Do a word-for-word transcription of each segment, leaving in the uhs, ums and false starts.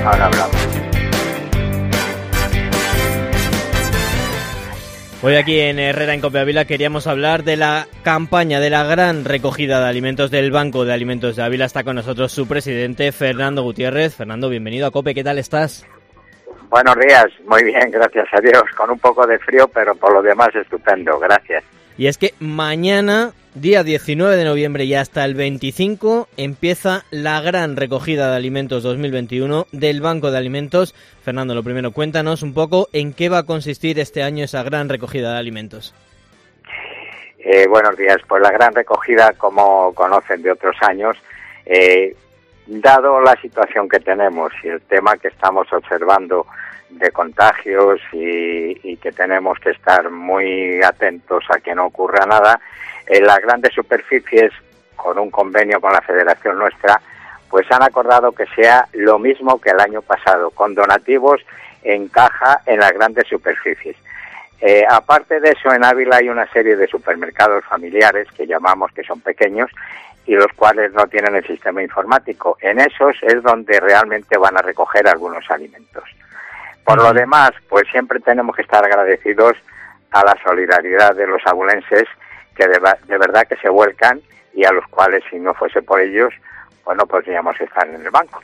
Ahora hablamos. Hoy aquí en Herrera en Cope Ávila queríamos hablar de la campaña de la gran recogida de alimentos del Banco de Alimentos de Ávila. Está con nosotros su presidente, Fernando Gutiérrez. Fernando, bienvenido a Cope, ¿qué tal estás? Buenos días, muy bien, gracias a Dios, con un poco de frío, pero por lo demás estupendo, gracias. Y es que mañana, día diecinueve de noviembre y hasta el veinticinco, empieza la gran recogida de alimentos dos mil veintiuno del Banco de Alimentos. Fernando, lo primero, cuéntanos un poco en qué va a consistir este año esa gran recogida de alimentos. Eh, buenos días, pues la gran recogida, como conocen de otros años, eh, dado la situación que tenemos y el tema que estamos observando de contagios y, y que tenemos que estar muy atentos a que no ocurra nada, en las grandes superficies, con un convenio con la federación nuestra, pues han acordado que sea lo mismo que el año pasado, con donativos en caja en las grandes superficies. Eh, aparte de eso, en Ávila hay una serie de supermercados familiares que llamamos que son pequeños y los cuales no tienen el sistema informático. En esos es donde realmente van a recoger algunos alimentos. Por lo demás, pues siempre tenemos que estar agradecidos a la solidaridad de los abulenses que de, de verdad que se vuelcan y a los cuales, si no fuese por ellos, pues no podríamos estar en el banco.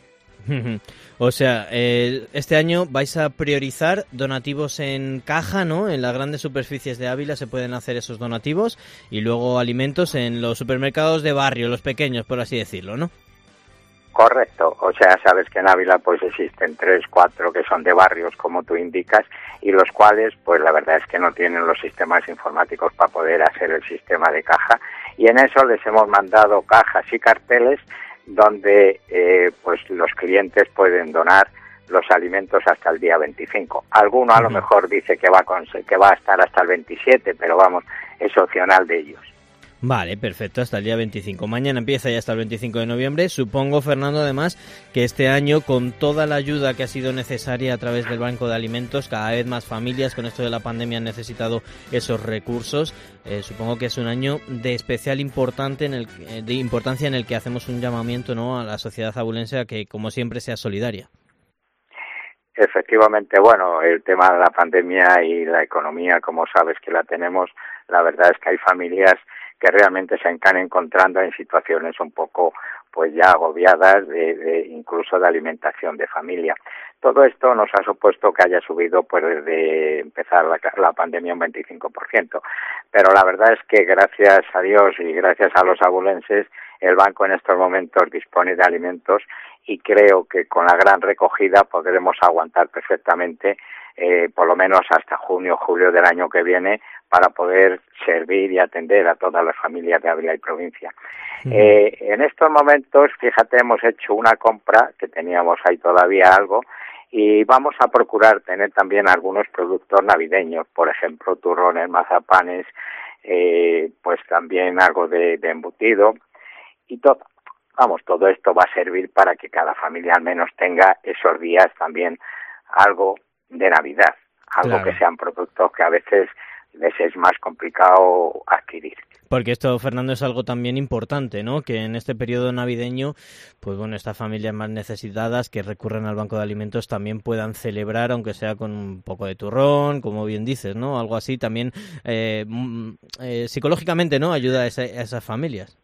O sea, eh, este año vais a priorizar donativos en caja, ¿no? En las grandes superficies de Ávila se pueden hacer esos donativos y luego alimentos en los supermercados de barrio, los pequeños, por así decirlo, ¿no? Correcto, o sea, sabes que en Ávila pues existen tres, cuatro que son de barrios, como tú indicas, y los cuales, pues la verdad es que no tienen los sistemas informáticos para poder hacer el sistema de caja, y en eso les hemos mandado cajas y carteles donde eh, pues los clientes pueden donar los alimentos hasta el día veinticinco. Alguno a lo mejor dice que va a cons- que va a estar hasta el veintisiete, pero vamos, es opcional de ellos. Vale, perfecto, hasta el día veinticinco. Mañana empieza ya hasta el veinticinco de noviembre. Supongo, Fernando, además, que este año, con toda la ayuda que ha sido necesaria a través del Banco de Alimentos, cada vez más familias con esto de la pandemia han necesitado esos recursos. Eh, supongo que es un año de especial importante en el, de importancia en el que hacemos un llamamiento, ¿no?, a la sociedad abulense a que, como siempre, sea solidaria. Efectivamente, bueno, el tema de la pandemia y la economía, como sabes que la tenemos, la verdad es que hay familias que realmente se están encontrando en situaciones un poco pues ya agobiadas de, de incluso de alimentación de familia. Todo esto nos ha supuesto que haya subido pues desde empezar la, la pandemia un veinticinco por ciento, pero la verdad es que gracias a Dios y gracias a los abulenses el banco en estos momentos dispone de alimentos y creo que con la gran recogida podremos aguantar perfectamente eh, por lo menos hasta junio, julio del año que viene para poder servir y atender a todas las familias de Ávila y provincia. Uh-huh. Eh, en estos momentos, fíjate, hemos hecho una compra, que teníamos ahí todavía algo, y vamos a procurar tener también algunos productos navideños, por ejemplo, turrones, mazapanes, eh, pues también algo de, de embutido, y todo, vamos, todo esto va a servir para que cada familia al menos tenga esos días también algo de Navidad, algo claro. Que sean productos que a veces les es más complicado adquirir. Porque esto, Fernando, es algo también importante, ¿no? Que en este periodo navideño, pues bueno, estas familias más necesitadas que recurren al Banco de Alimentos también puedan celebrar, aunque sea con un poco de turrón, como bien dices, ¿no? Algo así también eh, eh, psicológicamente, ¿no? Ayuda a, esa, a esas familias.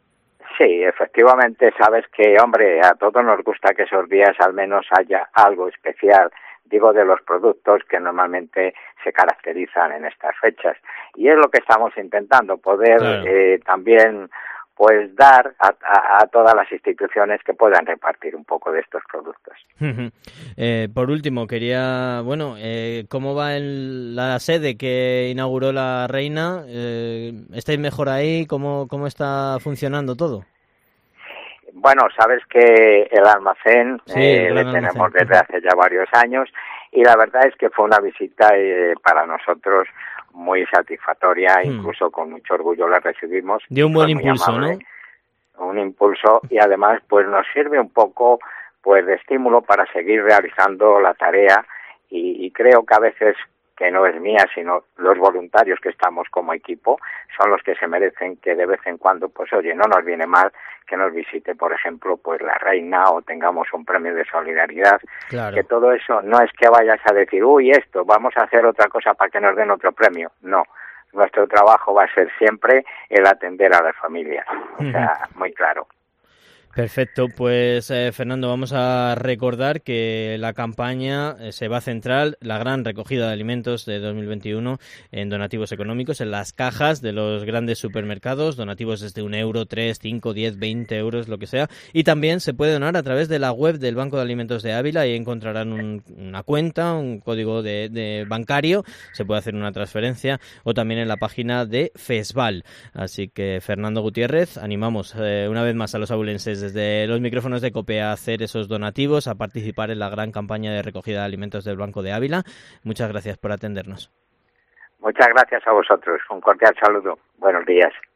Sí, efectivamente, sabes que, hombre, a todos nos gusta que esos días al menos haya algo especial, digo, de los productos que normalmente se caracterizan en estas fechas. Y es lo que estamos intentando, poder claro. eh, también pues dar a, a, a todas las instituciones que puedan repartir un poco de estos productos. eh, por último, quería, bueno, eh, ¿cómo va el, la sede que inauguró la reina? Eh, ¿Estáis mejor ahí? ¿Cómo, cómo está funcionando todo? Bueno, sabes que el almacén sí, eh, el le almacén. tenemos desde hace ya varios años y la verdad es que fue una visita eh, para nosotros muy satisfactoria, hmm. incluso con mucho orgullo la recibimos. Dio un buen impulso, amable, ¿no? Un impulso y además pues nos sirve un poco pues de estímulo para seguir realizando la tarea y, y creo que a veces que no es mía, sino los voluntarios que estamos como equipo, son los que se merecen que de vez en cuando, pues oye, no nos viene mal que nos visite, por ejemplo, pues la reina o tengamos un premio de solidaridad. Claro. Que todo eso no es que vayas a decir, uy, esto, vamos a hacer otra cosa para que nos den otro premio. No, nuestro trabajo va a ser siempre el atender a las familias. O sea, muy claro. Perfecto, pues eh, Fernando, vamos a recordar que la campaña eh, se va a centrar, la gran recogida de alimentos de dos mil veintiuno, en donativos económicos, en las cajas de los grandes supermercados, donativos desde un euro, tres, cinco, diez, veinte euros, lo que sea, y también se puede donar a través de la web del Banco de Alimentos de Ávila, ahí encontrarán un, una cuenta, un código de, de bancario, se puede hacer una transferencia, o también en la página de FESVAL. Así que, Fernando Gutiérrez, animamos eh, una vez más a los abulenses desde los micrófonos de COPE a hacer esos donativos, a participar en la gran campaña de recogida de alimentos del Banco de Ávila. Muchas gracias por atendernos. Muchas gracias a vosotros. Un cordial saludo. Buenos días.